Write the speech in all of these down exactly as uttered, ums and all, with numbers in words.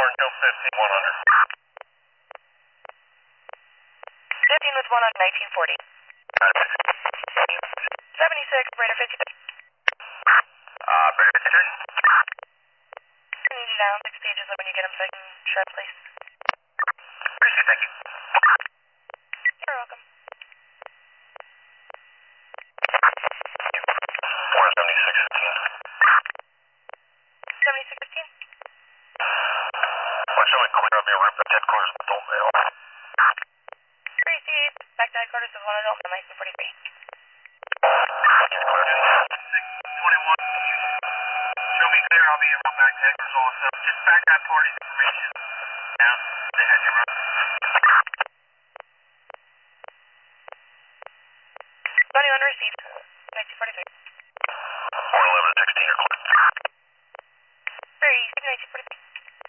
Joe fifteen, one hundred. fifteen with one on nineteen forty. seventy-six, Operator fifty-three. Uh, Operator fifty-three. I need you down six pages when you get them so I can shred, please. Appreciate it, thank you. You're welcome. four seventy-six fifteen. seventy-six fifteen. Why don't we clear up your room at headquarters with adult male? Received. Back to headquarters with one adult, nineteen forty-three. twenty-one. Show me clear, I'll be in back to headquarters also. Just back that party's information down. They had you run. twenty-one received. nineteen forty-three. four eleven sixteen are clear. Received. nineteen forty-three.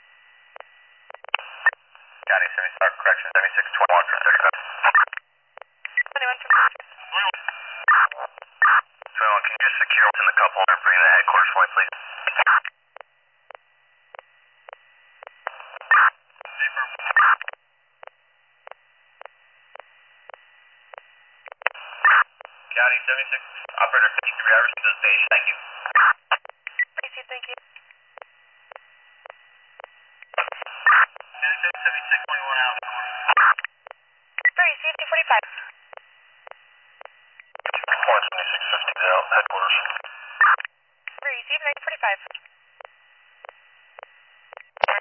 Got it, seventy-five, correction, seventy-six twenty-one from thirty-five. twenty-one from twenty-one. twenty-one, can you just secure what's in the couple and bring the headquarters for me, please? County seventy-six, Operator fifty-three, I received the stage, thank you. Received, thank you. County seventy-six twenty-one out, Received, two forty-five. one seventy-six fifty out, headquarters. Received, nineteen forty-five.